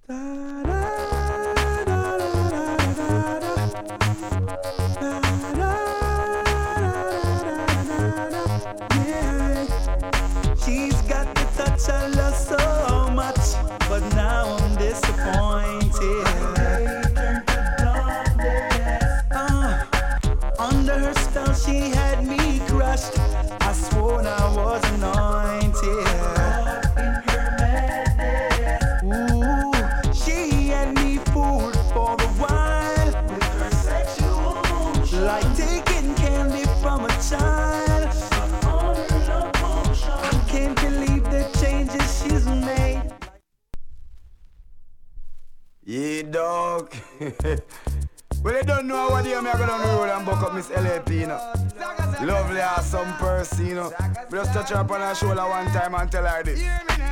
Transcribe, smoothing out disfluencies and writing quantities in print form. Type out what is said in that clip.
She's got the touch I love so much, but now I'm disappointed. Under her spell she had me crushed. I swore I was anointed. Ooh, she had me fooled for a while with her sexual motion, like taking candy from a child. I can't believe the changes she's made. Yeah, dog. Well, you don't know what year me I go down the road and buck up Miss LAP, you know. Lovely, awesome person, you know. We just touch her up on her shoulder one time and tell her this.